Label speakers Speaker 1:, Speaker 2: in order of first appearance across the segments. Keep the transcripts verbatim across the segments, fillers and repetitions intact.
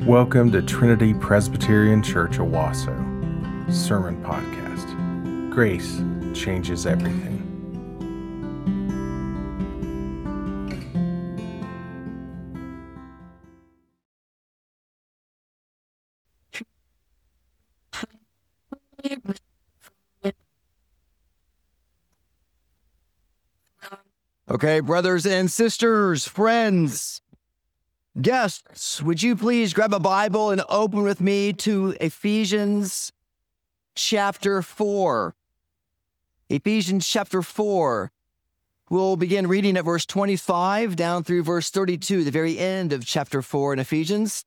Speaker 1: Welcome to Trinity Presbyterian Church Owasso Sermon Podcast. Grace changes everything.
Speaker 2: Okay, brothers and sisters, friends, guests, would you please grab a Bible and open with me to Ephesians chapter four. Ephesians chapter four. We'll begin reading at verse twenty-five down through verse thirty-two, the very end of chapter four in Ephesians.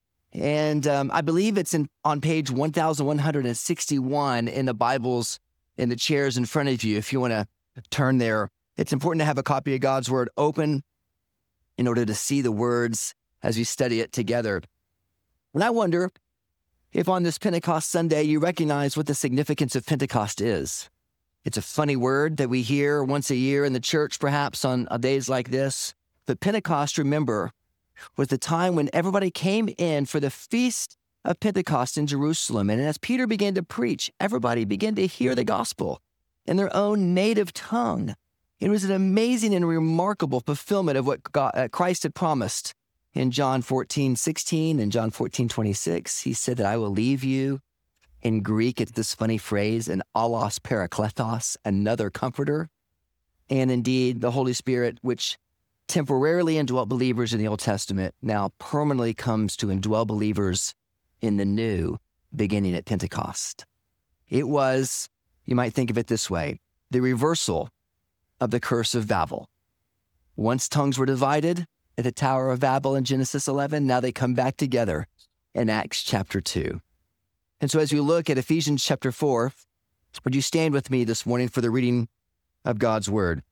Speaker 2: And um, I believe it's in, on page one thousand one hundred sixty-one in the Bibles in the chairs in front of you, if you want to turn there. It's important to have a copy of God's Word open in order to see the words as we study it together. And I wonder if on this Pentecost Sunday you recognize what the significance of Pentecost is. It's a funny word that we hear once a year in the church, perhaps on days like this. But Pentecost, remember, was the time when everybody came in for the feast of Pentecost in Jerusalem. And as Peter began to preach, everybody began to hear the gospel in their own native tongue. It was an amazing and remarkable fulfillment of what God, uh, Christ had promised in John fourteen sixteen and John fourteen twenty-six. He said that I will leave you. In Greek, it's this funny phrase, an allos parakletos, another comforter. And indeed, the Holy Spirit, which temporarily indwelt believers in the Old Testament, now permanently comes to indwell believers in the New, beginning at Pentecost. It was, you might think of it this way, the reversal of the curse of Babel. Once tongues were divided at the Tower of Babel in Genesis eleven, now they come back together in Acts chapter two. And so as we look at Ephesians chapter four, would you stand with me this morning for the reading of God's Word?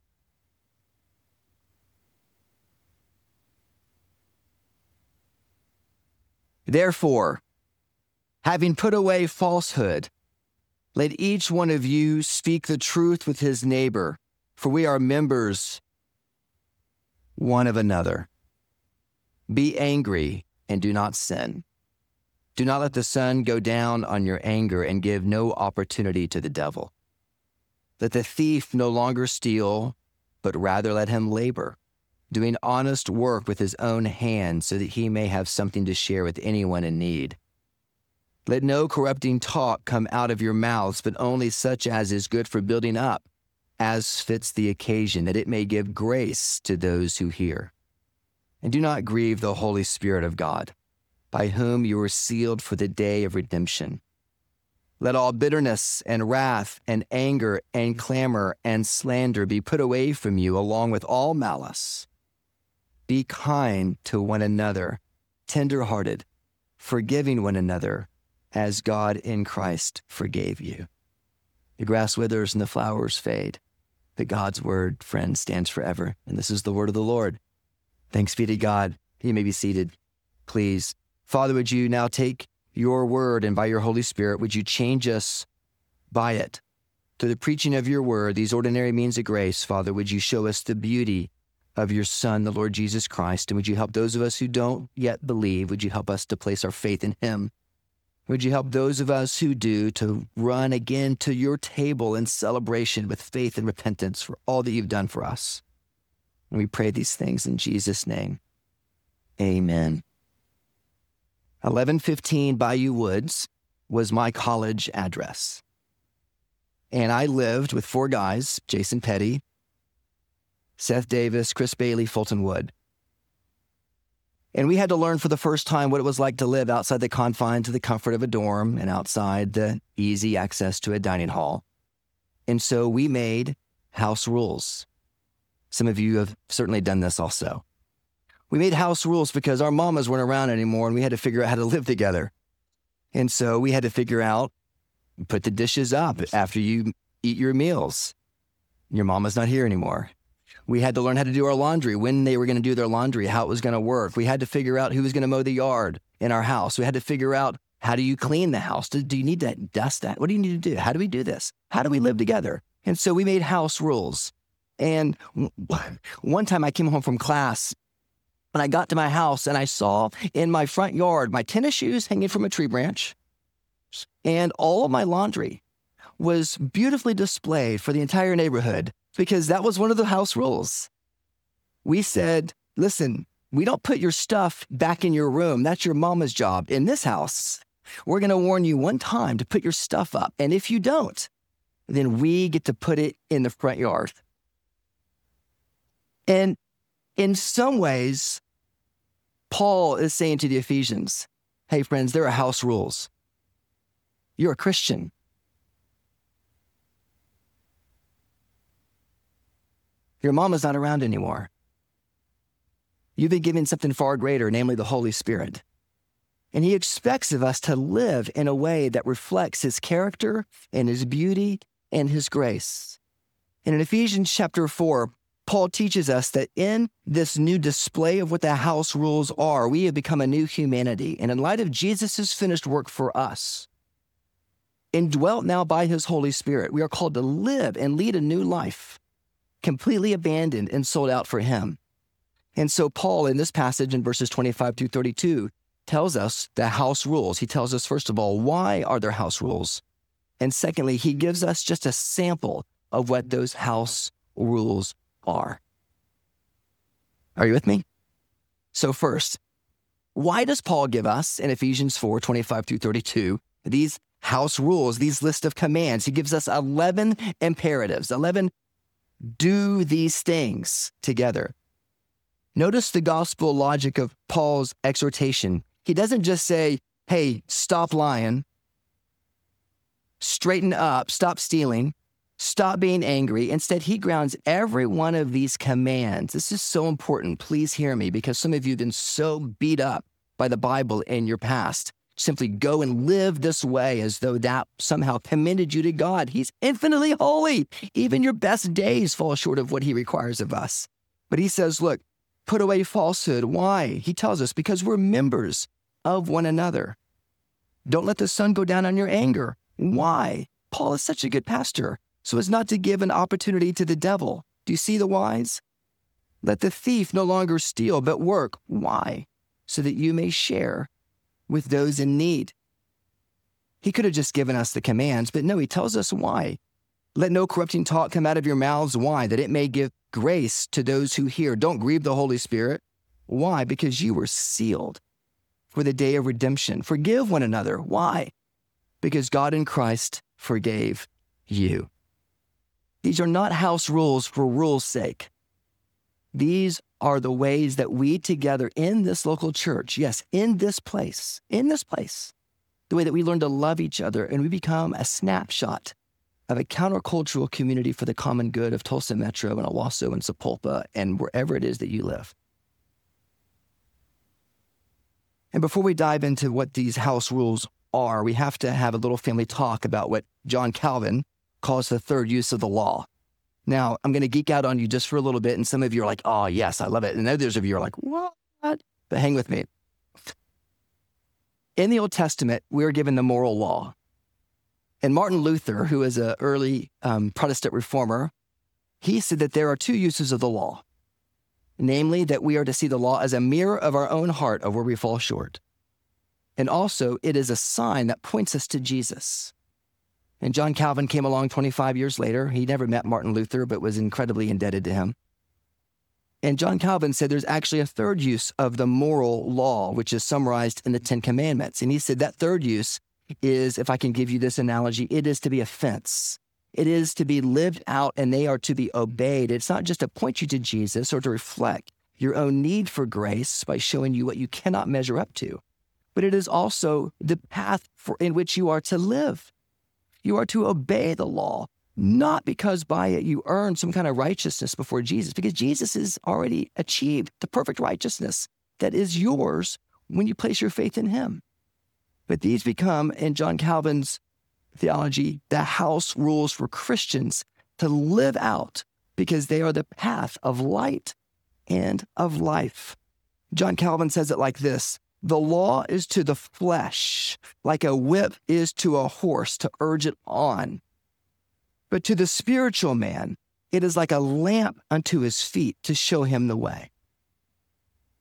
Speaker 2: Therefore, having put away falsehood, let each one of you speak the truth with his neighbor, for we are members one of another. Be angry and do not sin. Do not let the sun go down on your anger and give no opportunity to the devil. Let the thief no longer steal, but rather let him labor, doing honest work with his own hands so that he may have something to share with anyone in need. Let no corrupting talk come out of your mouths, but only such as is good for building up, as fits the occasion, that it may give grace to those who hear. And do not grieve the Holy Spirit of God, by whom you were sealed for the day of redemption. Let all bitterness and wrath and anger and clamor and slander be put away from you, along with all malice. Be kind to one another, tender-hearted, forgiving one another, as God in Christ forgave you. The grass withers and the flowers fade, but God's word, friend, stands forever. And this is the word of the Lord. Thanks be to God. You may be seated, please. Father, would you now take your word, and by your Holy Spirit, would you change us by it? Through the preaching of your word, these ordinary means of grace, Father, would you show us the beauty of your Son, the Lord Jesus Christ? And would you help those of us who don't yet believe, would you help us to place our faith in him? Would you help those of us who do to run again to your table in celebration with faith and repentance for all that you've done for us? And we pray these things in Jesus' name. Amen. eleven fifteen Bayou Woods was my college address. And I lived with four guys, Jason Petty, Seth Davis, Chris Bailey, Fulton Wood. And we had to learn for the first time what it was like to live outside the confines of the comfort of a dorm and outside the easy access to a dining hall. And so we made house rules. Some of you have certainly done this also. We made house rules because our mamas weren't around anymore and we had to figure out how to live together. And so we had to figure out, put the dishes up after you eat your meals. Your mama's not here anymore. We had to learn how to do our laundry, when they were going to do their laundry, how it was going to work. We had to figure out who was going to mow the yard in our house. We had to figure out, how do you clean the house? Do, do you need to dust that? What do you need to do? How do we do this? How do we live together? And so we made house rules. And one time I came home from class And I got to my house and I saw in my front yard my tennis shoes hanging from a tree branch, and all of my laundry was beautifully displayed for the entire neighborhood, because that was one of the house rules. We said, listen, we don't put your stuff back in your room. That's your mama's job. In this house, we're going to warn you one time to put your stuff up. And if you don't, then we get to put it in the front yard. And in some ways, Paul is saying to the Ephesians, hey, friends, there are house rules. You're a Christian. Your mama's not around anymore. You've been given something far greater, namely the Holy Spirit. And he expects of us to live in a way that reflects his character and his beauty and his grace. And in Ephesians chapter four, Paul teaches us that in this new display of what the house rules are, we have become a new humanity. And in light of Jesus' finished work for us, indwelt now by his Holy Spirit, we are called to live and lead a new life, completely abandoned and sold out for him. And so Paul, in this passage in verses twenty-five through thirty-two, tells us the house rules. He tells us, first of all, why are there house rules? And secondly, he gives us just a sample of what those house rules are. Are you with me? So first, why does Paul give us in Ephesians four, twenty-five through thirty-two, these house rules, these list of commands? He gives us eleven imperatives, eleven do these things together. Notice the gospel logic of Paul's exhortation. He doesn't just say, hey, stop lying, straighten up, stop stealing, stop being angry. Instead, he grounds every one of these commands. This is so important. Please hear me, because some of you have been so beat up by the Bible in your past. Simply go and live this way as though that somehow commended you to God. He's infinitely holy. Even your best days fall short of what he requires of us. But he says, look, put away falsehood. Why? He tells us, because we're members of one another. Don't let the sun go down on your anger. Why? Paul is such a good pastor, so as not to give an opportunity to the devil. Do you see the whys? Let the thief no longer steal, but work. Why? So that you may share with those in need. He could have just given us the commands, but no, he tells us why. Let no corrupting talk come out of your mouths. Why? That it may give grace to those who hear. Don't grieve the Holy Spirit. Why? Because you were sealed for the day of redemption. Forgive one another. Why? Because God in Christ forgave you. These are not house rules for rules' sake. These are the ways that we together in this local church, yes, in this place, in this place, the way that we learn to love each other and we become a snapshot of a countercultural community for the common good of Tulsa Metro and Owasso and Sapulpa and wherever it is that you live. And before we dive into what these house rules are, we have to have a little family talk about what John Calvin calls the third use of the law. Now, I'm going to geek out on you just for a little bit, and some of you are like, oh, yes, I love it. And others of you are like, what? But hang with me. In the Old Testament, we are given the moral law. And Martin Luther, who is an early um, Protestant reformer, he said that there are two uses of the law. Namely, that we are to see the law as a mirror of our own heart of where we fall short. And also, it is a sign that points us to Jesus. And John Calvin came along twenty-five years later. He never met Martin Luther, but was incredibly indebted to him. And John Calvin said there's actually a third use of the moral law, which is summarized in the Ten Commandments. And he said that third use is, if I can give you this analogy, it is to be a fence. It is to be lived out, and they are to be obeyed. It's not just to point you to Jesus or to reflect your own need for grace by showing you what you cannot measure up to, but it is also the path for, in which you are to live. You are to obey the law, not because by it you earn some kind of righteousness before Jesus, because Jesus has already achieved the perfect righteousness that is yours when you place your faith in him. But these become, in John Calvin's theology, the house rules for Christians to live out because they are the path of light and of life. John Calvin says it like this: the law is to the flesh like a whip is to a horse to urge it on. But to the spiritual man, it is like a lamp unto his feet to show him the way.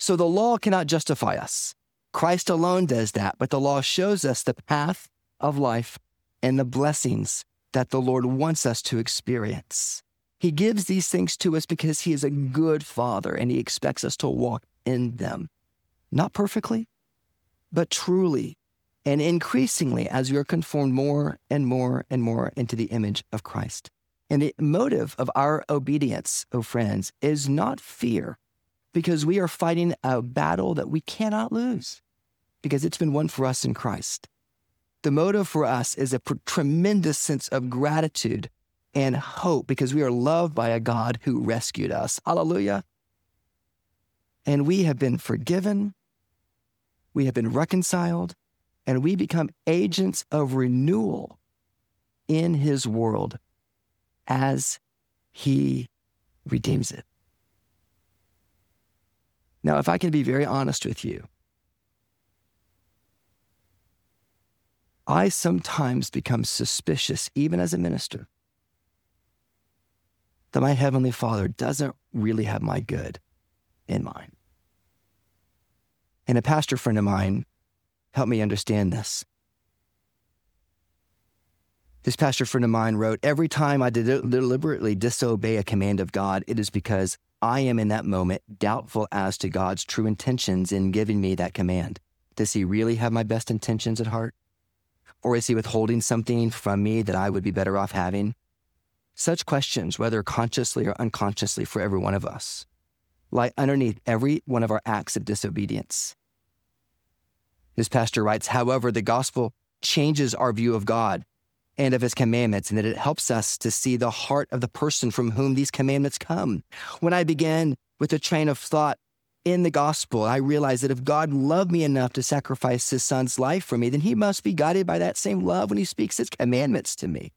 Speaker 2: So the law cannot justify us. Christ alone does that, but the law shows us the path of life and the blessings that the Lord wants us to experience. He gives these things to us because he is a good father and he expects us to walk in them. Not perfectly, but truly and increasingly as we are conformed more and more and more into the image of Christ. And the motive of our obedience, oh friends, is not fear, because we are fighting a battle that we cannot lose, because it's been won for us in Christ. The motive for us is a pr- tremendous sense of gratitude and hope, because we are loved by a God who rescued us. Hallelujah. And we have been forgiven, we have been reconciled, and we become agents of renewal in his world as he redeems it. Now, if I can be very honest with you, I sometimes become suspicious, even as a minister, that my Heavenly Father doesn't really have my good in mind. And a pastor friend of mine helped me understand this. This pastor friend of mine wrote, "Every time I de- deliberately disobey a command of God, it is because I am in that moment doubtful as to God's true intentions in giving me that command. Does he really have my best intentions at heart? Or is he withholding something from me that I would be better off having?" Such questions, whether consciously or unconsciously for every one of us, lie underneath every one of our acts of disobedience. This pastor writes, "However, the gospel changes our view of God and of his commandments, and that it helps us to see the heart of the person from whom these commandments come. When I began with a train of thought in the gospel, I realized that if God loved me enough to sacrifice his son's life for me, then he must be guided by that same love when he speaks his commandments to me.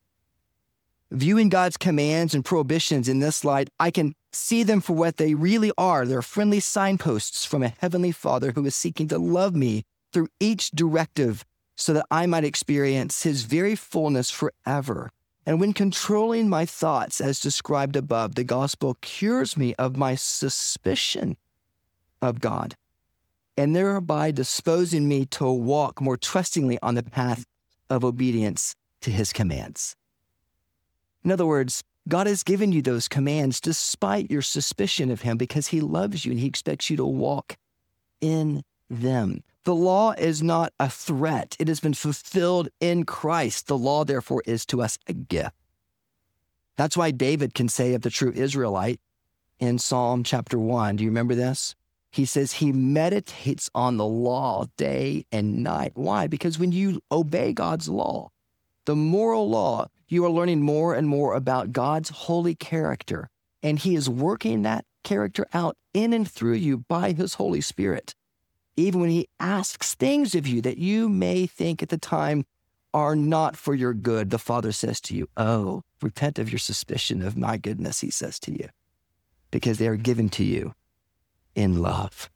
Speaker 2: Viewing God's commands and prohibitions in this light, I can see them for what they really are. They're friendly signposts from a heavenly Father who is seeking to love me through each directive so that I might experience his very fullness forever. And when controlling my thoughts as described above, the gospel cures me of my suspicion of God, and thereby disposing me to walk more trustingly on the path of obedience to his commands." In other words, God has given you those commands despite your suspicion of him, because he loves you and he expects you to walk in them. The law is not a threat. It has been fulfilled in Christ. The law, therefore, is to us a gift. That's why David can say of the true Israelite in Psalm chapter one, do you remember this? He says he meditates on the law day and night. Why? Because when you obey God's law, the moral law, you are learning more and more about God's holy character, and he is working that character out in and through you by his Holy Spirit. Even when he asks things of you that you may think at the time are not for your good, the Father says to you, "Oh, repent of your suspicion of my goodness," he says to you, because they are given to you in love.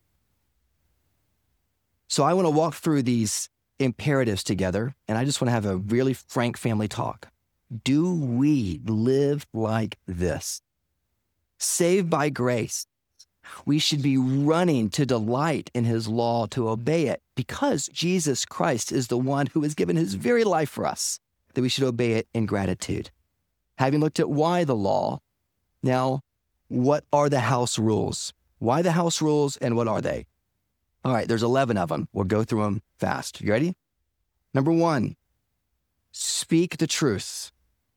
Speaker 2: So I want to walk through these imperatives together, and I just want to have a really frank family talk. Do we live like this? Saved by grace, we should be running to delight in his law, to obey it, because Jesus Christ is the one who has given his very life for us, that we should obey it in gratitude. Having looked at why the law, now what are the house rules? Why the house rules, and what are they? All right, there's eleven of them. We'll go through them fast. You ready? Number one, speak the truth.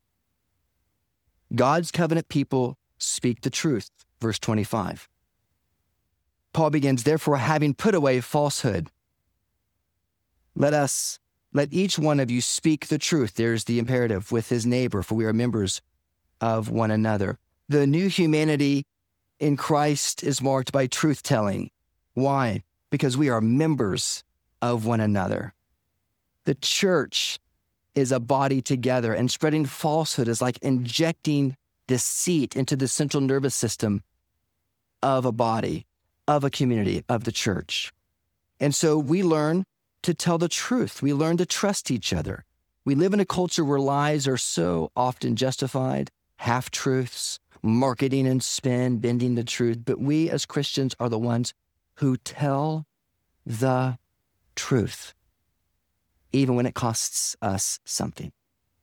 Speaker 2: God's covenant people speak the truth. Verse twenty-five. Paul begins, "Therefore, having put away falsehood, let us, let each one of you speak the truth." There's the imperative, with his neighbor, for we are members of one another. The new humanity in Christ is marked by truth-telling. Why? Because we are members of one another. The church is a body together, and spreading falsehood is like injecting deceit into the central nervous system of a body, of a community, of the church. And so we learn to tell the truth. We learn to trust each other. We live in a culture where lies are so often justified, half-truths, marketing and spin, bending the truth, but we as Christians are the ones who tell the truth, even when it costs us something.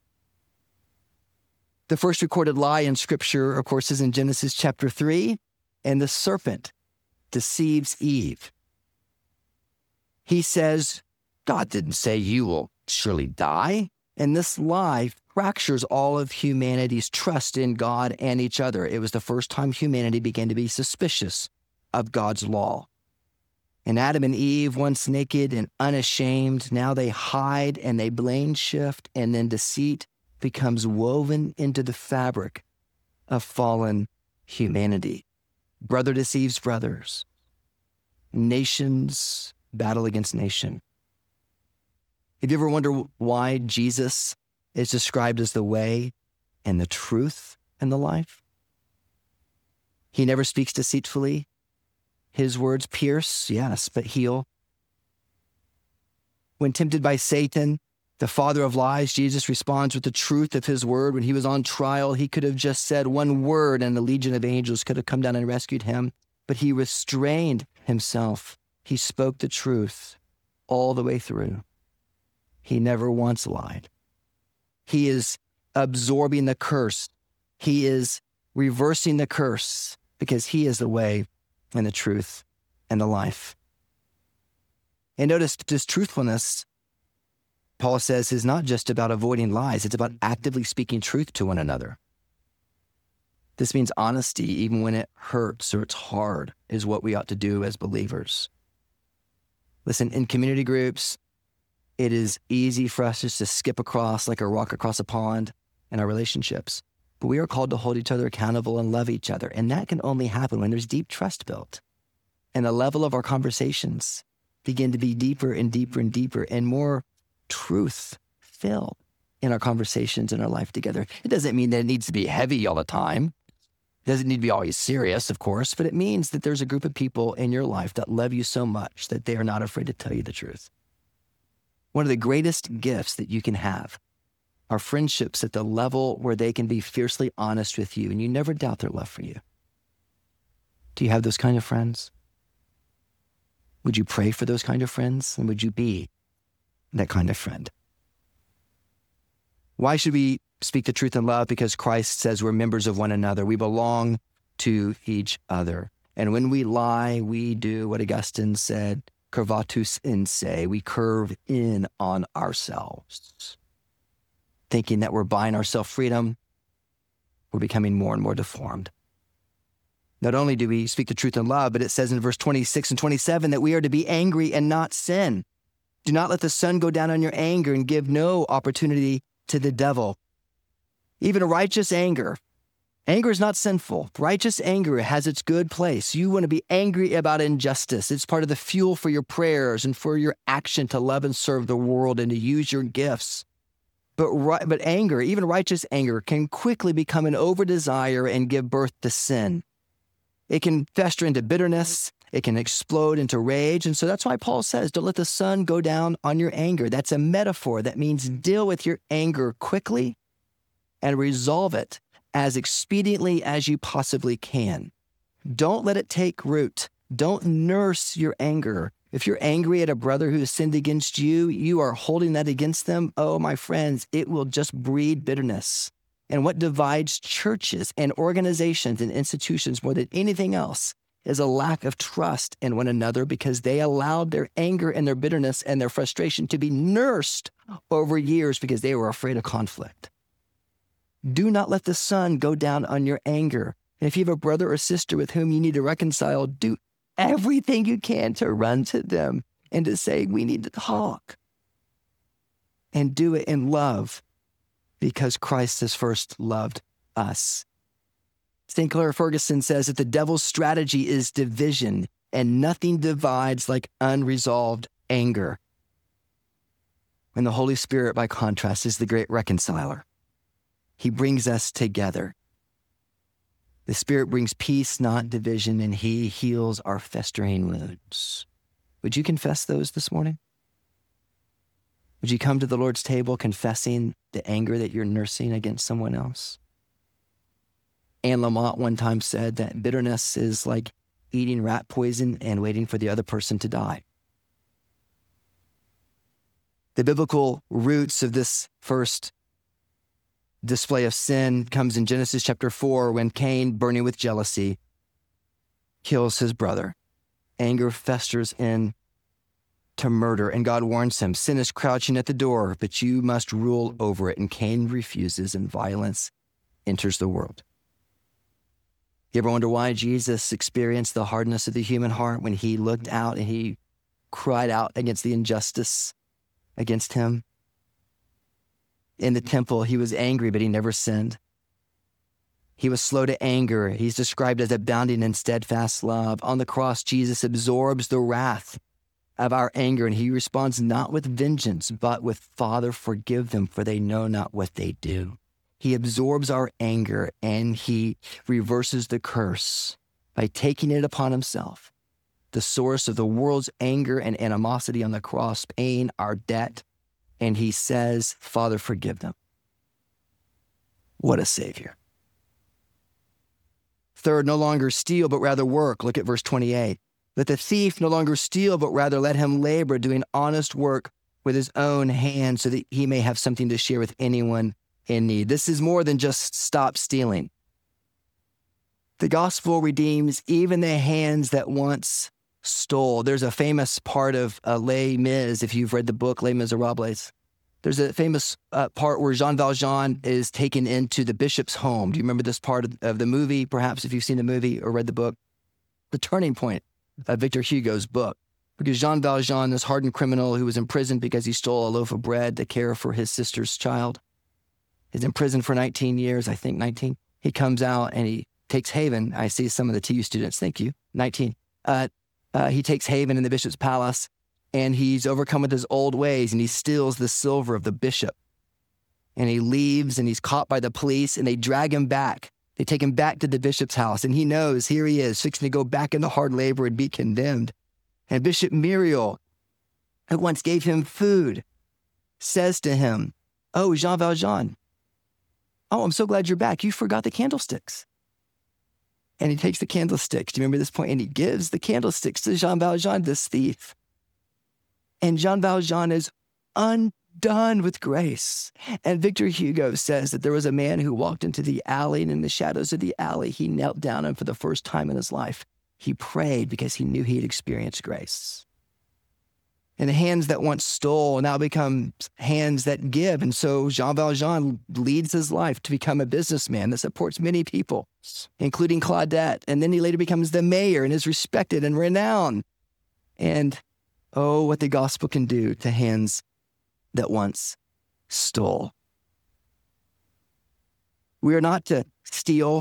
Speaker 2: The first recorded lie in Scripture, of course, is in Genesis chapter three, and the serpent deceives Eve. He says, God didn't say you will surely die. And this lie fractures all of humanity's trust in God and each other. It was the first time humanity began to be suspicious of God's law. And Adam and Eve, once naked and unashamed, now they hide and they blame shift, and then deceit becomes woven into the fabric of fallen humanity. Brother deceives brothers. Nations battle against nation. Have you ever wondered why Jesus is described as the way and the truth and the life? He never speaks deceitfully. His words pierce, yes, but heal. When tempted by Satan, the father of lies, Jesus responds with the truth of his word. When he was on trial, he could have just said one word and a legion of angels could have come down and rescued him, but he restrained himself. He spoke the truth all the way through. He never once lied. He is absorbing the curse. He is reversing the curse because he is the way and the truth and the life. And notice this truthfulness, Paul says, is not just about avoiding lies. It's about actively speaking truth to one another. This means honesty, even when it hurts or it's hard, is what we ought to do as believers. Listen, in community groups, it is easy for us just to skip across like a rock across a pond in our relationships. But we are called to hold each other accountable and love each other. And that can only happen when there's deep trust built. And the level of our conversations begin to be deeper and deeper and deeper and more truth filled in our conversations in our life together. It doesn't mean that it needs to be heavy all the time. It doesn't need to be always serious, of course, but it means that there's a group of people in your life that love you so much that they are not afraid to tell you the truth. One of the greatest gifts that you can have are friendships at the level where they can be fiercely honest with you and you never doubt their love for you. Do you have those kind of friends? Would you pray for those kind of friends? And would you be that kind of friend? Why should we speak the truth in love? Because Christ says we're members of one another. We belong to each other. And when we lie, we do what Augustine said, curvatus in se, we curve in on ourselves. Thinking that we're buying ourselves freedom, we're becoming more and more deformed. Not only do we speak the truth in love, but it says in verse twenty-six and twenty-seven that we are to be angry and not sin. Do not let the sun go down on your anger and give no opportunity to the devil. Even righteous anger. Anger is not sinful. Righteous anger has its good place. You want to be angry about injustice. It's part of the fuel for your prayers and for your action to love and serve the world and to use your gifts. But, but anger, even righteous anger, can quickly become an over-desire and give birth to sin. It can fester into bitterness. It can explode into rage. And so that's why Paul says, don't let the sun go down on your anger. That's a metaphor. That means deal with your anger quickly and resolve it as expediently as you possibly can. Don't let it take root. Don't nurse your anger. If you're angry at a brother who has sinned against you, you are holding that against them. Oh, my friends, it will just breed bitterness. And what divides churches and organizations and institutions more than anything else is a lack of trust in one another because they allowed their anger and their bitterness and their frustration to be nursed over years because they were afraid of conflict. Do not let the sun go down on your anger. And if you have a brother or sister with whom you need to reconcile, do everything you can to run to them and to say, we need to talk. And do it in love because Christ has first loved us. Saint Clair Ferguson says that the devil's strategy is division, and nothing divides like unresolved anger. And the Holy Spirit, by contrast, is the great reconciler. He brings us together. The Spirit brings peace, not division, and he heals our festering wounds. Would you confess those this morning? Would you come to the Lord's table confessing the anger that you're nursing against someone else? Anne Lamott one time said that bitterness is like eating rat poison and waiting for the other person to die. The biblical roots of this first display of sin comes in Genesis chapter four, when Cain, burning with jealousy, kills his brother. Anger festers in to murder, and God warns him, sin is crouching at the door, but you must rule over it. And Cain refuses, and violence enters the world. You ever wonder why Jesus experienced the hardness of the human heart when he looked out and he cried out against the injustice against him? In the temple, he was angry, but he never sinned. He was slow to anger. He's described as abounding in steadfast love. On the cross, Jesus absorbs the wrath of our anger, and he responds not with vengeance, but with, Father, forgive them, for they know not what they do. He absorbs our anger, and he reverses the curse by taking it upon himself. The source of the world's anger and animosity on the cross, paying our debt, and he says, Father, forgive them. What a Savior. Third, no longer steal, but rather work. Look at verse twenty-eight. Let the thief no longer steal, but rather let him labor, doing honest work with his own hands, so that he may have something to share with anyone in need. This is more than just stop stealing. The gospel redeems even the hands that once stole. There's a famous part of uh, Les Mis, if you've read the book Les Miserables. There's a famous uh, part where Jean Valjean is taken into the bishop's home. Do you remember this part of, of the movie, perhaps, if you've seen the movie or read the book? The turning point of Victor Hugo's book. Because Jean Valjean, this hardened criminal who was imprisoned because he stole a loaf of bread to care for his sister's child, is in prison for nineteen years, I think nineteen. He comes out and he takes haven. I see some of the T U students, thank you, nineteen. Uh, uh, he takes haven in the bishop's palace, and he's overcome with his old ways, and he steals the silver of the bishop. And he leaves, and he's caught by the police, and they drag him back. They take him back to the bishop's house, and he knows here he is, fixing to go back into hard labor and be condemned. And Bishop Muriel, who once gave him food, says to him, oh, Jean Valjean, oh, I'm so glad you're back. You forgot the candlesticks. And he takes the candlesticks. Do you remember this point? And he gives the candlesticks to Jean Valjean, this thief. And Jean Valjean is undone with grace. And Victor Hugo says that there was a man who walked into the alley, and in the shadows of the alley, he knelt down, and for the first time in his life, he prayed because he knew he had experienced grace. And the hands that once stole now become hands that give. And so Jean Valjean leads his life to become a businessman that supports many people, including Claudette. And then he later becomes the mayor and is respected and renowned. And oh, what the gospel can do to hands that once stole. We are not to steal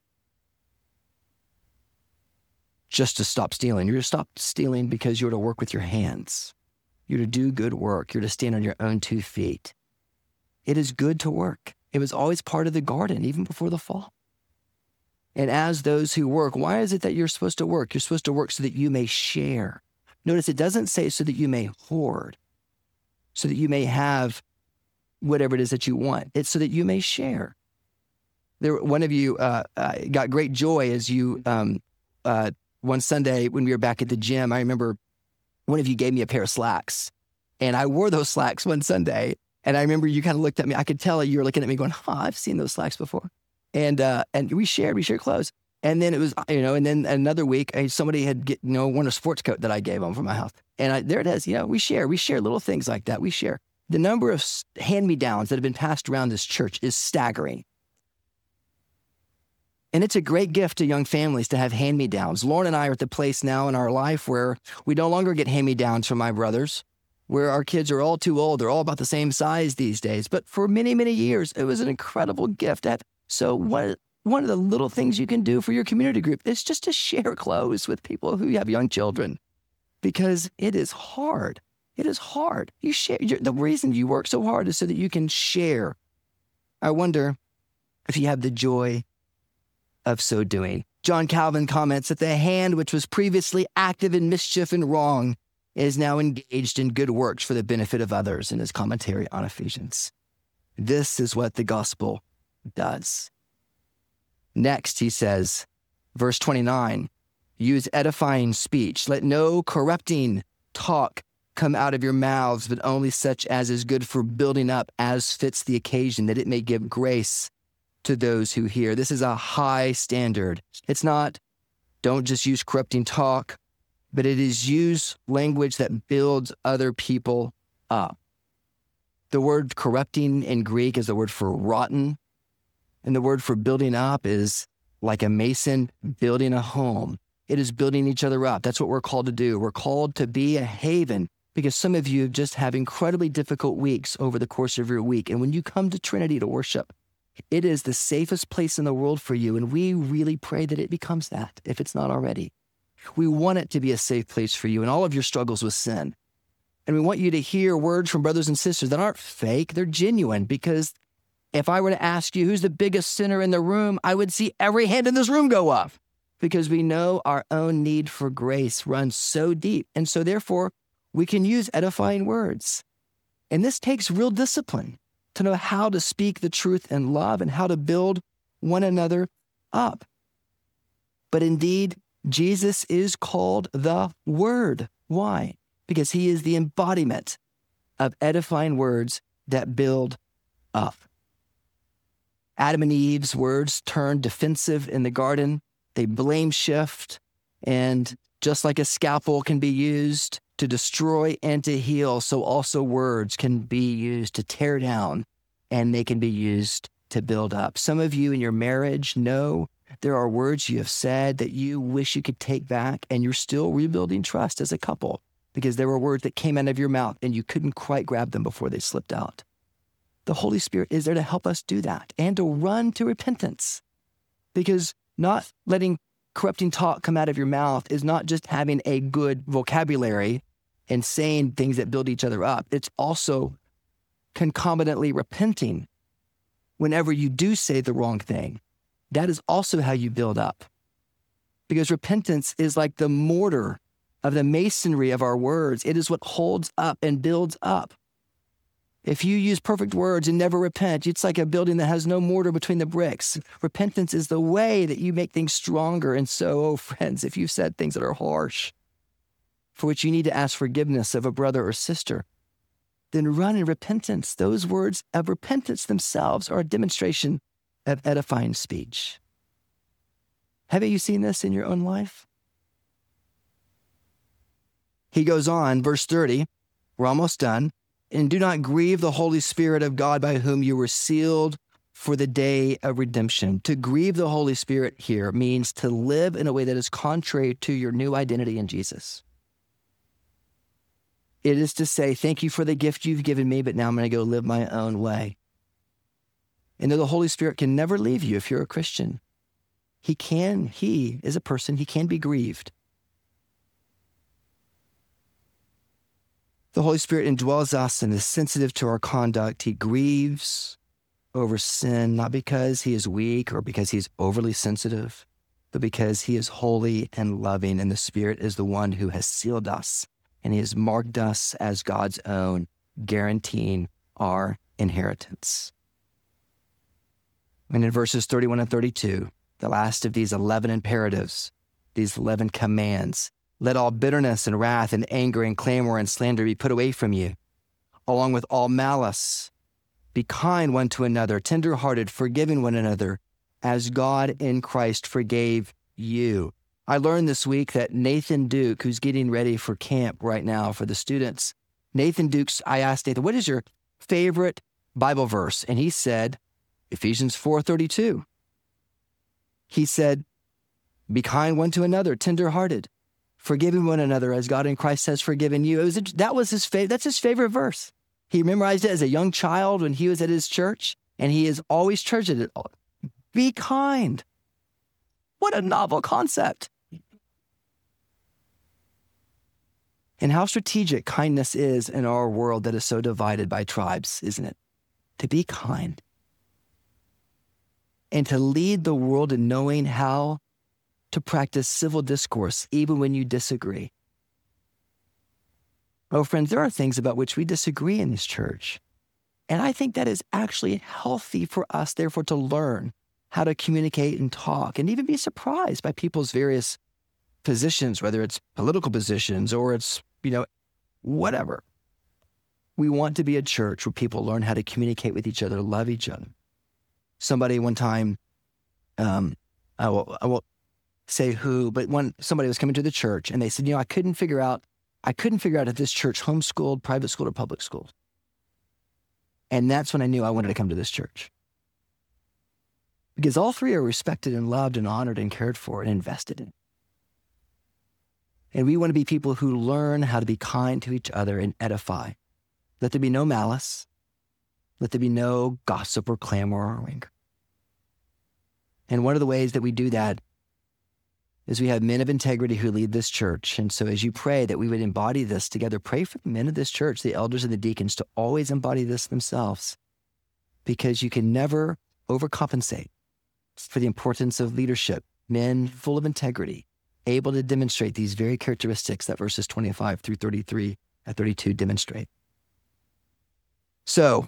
Speaker 2: just to stop stealing. You're to stop stealing because you're to work with your hands. You're to do good work. You're to stand on your own two feet. It is good to work. It was always part of the garden, even before the fall. And as those who work, why is it that you're supposed to work? You're supposed to work so that you may share. Notice it doesn't say so that you may hoard, so that you may have whatever it is that you want. It's so that you may share. There, one of you uh, uh, got great joy as you, um, uh, one Sunday when we were back at the gym, I remember one of you gave me a pair of slacks, and I wore those slacks one Sunday. And I remember you kind of looked at me. I could tell you were looking at me going, huh, I've seen those slacks before. And uh, and we shared, we shared clothes. And then it was, you know, and then another week, somebody had, get, you know, worn a sports coat that I gave them from my house. And I, there it is, you know, we share, we share little things like that. We share. The number of hand-me-downs that have been passed around this church is staggering. And it's a great gift to young families to have hand-me-downs. Lauren and I are at the place now in our life where we no longer get hand-me-downs from my brothers, where our kids are all too old. They're all about the same size these days. But for many, many years, it was an incredible gift. So what, one of the little things you can do for your community group is just to share clothes with people who have young children, because it is hard. It is hard. You share. The reason you work so hard is so that you can share. I wonder if you have the joy of so doing. John Calvin comments that the hand which was previously active in mischief and wrong is now engaged in good works for the benefit of others, in his commentary on Ephesians. This is what the gospel does. Next, he says, verse twenty-nine, use edifying speech. Let no corrupting talk come out of your mouths, but only such as is good for building up as fits the occasion, that it may give grace to those who hear. This is a high standard. It's not, don't just use corrupting talk, but it is use language that builds other people up. The word corrupting in Greek is the word for rotten, and the word for building up is like a mason building a home. It is building each other up. That's what we're called to do. We're called to be a haven, because some of you just have incredibly difficult weeks over the course of your week. And when you come to Trinity to worship, it is the safest place in the world for you. And we really pray that it becomes that, if it's not already. We want it to be a safe place for you in all of your struggles with sin. And we want you to hear words from brothers and sisters that aren't fake, they're genuine. Because if I were to ask you who's the biggest sinner in the room, I would see every hand in this room go up, because we know our own need for grace runs so deep. And so therefore, we can use edifying words. And this takes real discipline to know how to speak the truth in love and how to build one another up. But indeed, Jesus is called the Word. Why? Because he is the embodiment of edifying words that build up. Adam and Eve's words turned defensive in the garden. They blame shift, and just like a scalpel can be used to destroy and to heal, so also words can be used to tear down, and they can be used to build up. Some of you in your marriage know there are words you have said that you wish you could take back, and you're still rebuilding trust as a couple because there were words that came out of your mouth and you couldn't quite grab them before they slipped out. The Holy Spirit is there to help us do that and to run to repentance, because not letting corrupting talk come out of your mouth is not just having a good vocabulary and saying things that build each other up. It's also concomitantly repenting whenever you do say the wrong thing. That is also how you build up, because repentance is like the mortar of the masonry of our words. It is what holds up and builds up. If you use perfect words and never repent, it's like a building that has no mortar between the bricks. Repentance is the way that you make things stronger. And so, oh friends, if you've said things that are harsh, for which you need to ask forgiveness of a brother or sister, then run in repentance. Those words of repentance themselves are a demonstration of edifying speech. Haven't you seen this in your own life? He goes on, verse thirty, we're almost done. And do not grieve the Holy Spirit of God, by whom you were sealed for the day of redemption. To grieve the Holy Spirit here means to live in a way that is contrary to your new identity in Jesus. It is to say, thank you for the gift you've given me, but now I'm going to go live my own way. And though the Holy Spirit can never leave you if you're a Christian, he can, he is a person, he can be grieved. The Holy Spirit indwells us and is sensitive to our conduct. He grieves over sin, not because he is weak or because he's overly sensitive, but because he is holy and loving, and the Spirit is the one who has sealed us, and he has marked us as God's own, guaranteeing our inheritance. And in verses thirty-one and thirty-two, the last of these eleven imperatives, these eleven commands, let all bitterness and wrath and anger and clamor and slander be put away from you, along with all malice. Be kind one to another, tenderhearted, forgiving one another, as God in Christ forgave you. I learned this week that Nathan Duke, who's getting ready for camp right now for the students, Nathan Duke's, I asked Nathan, what is your favorite Bible verse? And he said, Ephesians four thirty-two. He said, be kind one to another, tenderhearted, forgiving one another as God in Christ has forgiven you. It was, that was his favorite, that's his favorite verse. He memorized it as a young child when he was at his church, and he has always treasured it. Be kind. What a novel concept. And how strategic kindness is in our world that is so divided by tribes, isn't it? To be kind. And to lead the world in knowing how to practice civil discourse, even when you disagree. Oh, friends, there are things about which we disagree in this church. And I think that is actually healthy for us, therefore, to learn how to communicate and talk, and even be surprised by people's various positions, whether it's political positions or it's, you know, whatever. We want to be a church where people learn how to communicate with each other, love each other. Somebody one time, um, I will, I won't say who, but when somebody was coming to the church and they said, you know, I couldn't figure out, I couldn't figure out if this church homeschooled, private school, or public school. And that's when I knew I wanted to come to this church. Because all three are respected and loved and honored and cared for and invested in. And we want to be people who learn how to be kind to each other and edify. Let there be no malice. Let there be no gossip or clamor or anger. And one of the ways that we do that is we have men of integrity who lead this church. And so as you pray that we would embody this together, pray for the men of this church, the elders and the deacons, to always embody this themselves. Because you can never overcompensate for the importance of leadership. Men full of integrity, able to demonstrate these very characteristics that verses twenty-five through thirty-three and thirty-two demonstrate. So,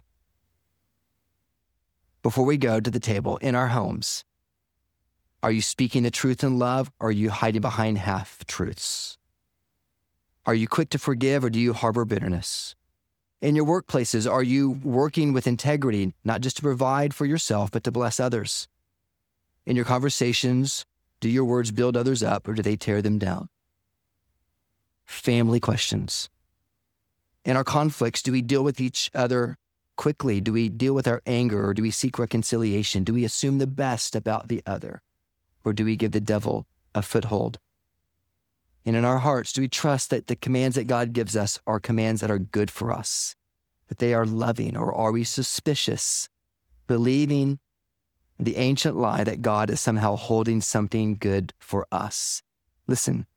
Speaker 2: before we go to the table in our homes, are you speaking the truth in love, or are you hiding behind half-truths? Are you quick to forgive, or do you harbor bitterness? In your workplaces, are you working with integrity, not just to provide for yourself, but to bless others? In your conversations, do your words build others up, or do they tear them down? Family questions. In our conflicts, do we deal with each other quickly? Do we deal with our anger, or do we seek reconciliation? Do we assume the best about the other, or do we give the devil a foothold? And in our hearts, do we trust that the commands that God gives us are commands that are good for us, that they are loving, or are we suspicious, believing the ancient lie that God is somehow holding something good for us? Listen,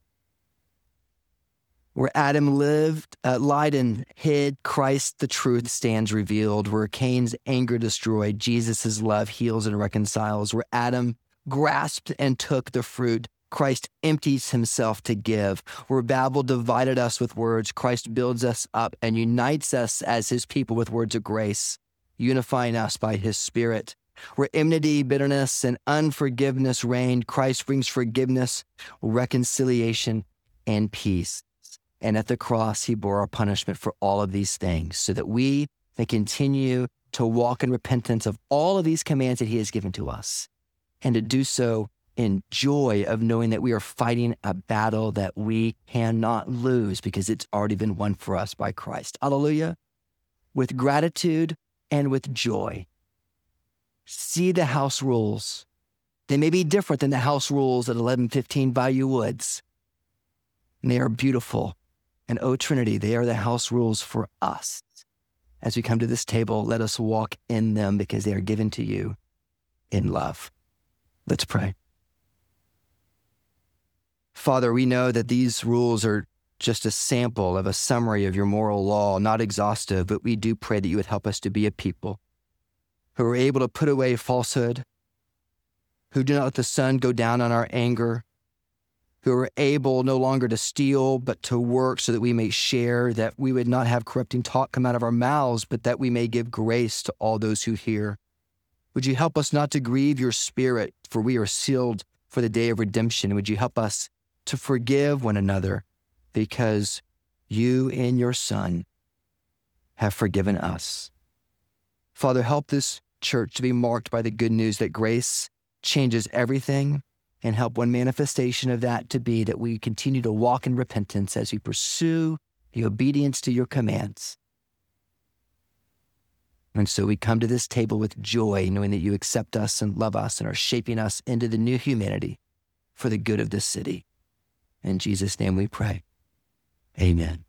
Speaker 2: where Adam lived, uh, lied and hid, Christ, the truth, stands revealed. Where Cain's anger destroyed, Jesus' love heals and reconciles. Where Adam grasped and took the fruit, Christ empties himself to give. Where Babel divided us with words, Christ builds us up and unites us as his people with words of grace, unifying us by his Spirit. Where enmity, bitterness, and unforgiveness reigned, Christ brings forgiveness, reconciliation, and peace. And at the cross, he bore our punishment for all of these things so that we may continue to walk in repentance of all of these commands that he has given to us, and to do so in joy of knowing that we are fighting a battle that we cannot lose because it's already been won for us by Christ. Hallelujah. With gratitude and with joy. See the house rules. They may be different than the house rules at eleven fifteen Bayou Woods. And they are beautiful. And oh, Trinity, they are the house rules for us. As we come to this table, let us walk in them because they are given to you in love. Let's pray. Father, we know that these rules are just a sample of a summary of your moral law, not exhaustive, but we do pray that you would help us to be a people who are able to put away falsehood, who do not let the sun go down on our anger, who are able no longer to steal, but to work so that we may share, that we would not have corrupting talk come out of our mouths, but that we may give grace to all those who hear. Would you help us not to grieve your Spirit, for we are sealed for the day of redemption? Would you help us to forgive one another because you and your Son have forgiven us? Father, help this church to be marked by the good news that grace changes everything, and help one manifestation of that to be that we continue to walk in repentance as we pursue the obedience to your commands. And so we come to this table with joy, knowing that you accept us and love us and are shaping us into the new humanity for the good of this city. In Jesus' name we pray. Amen.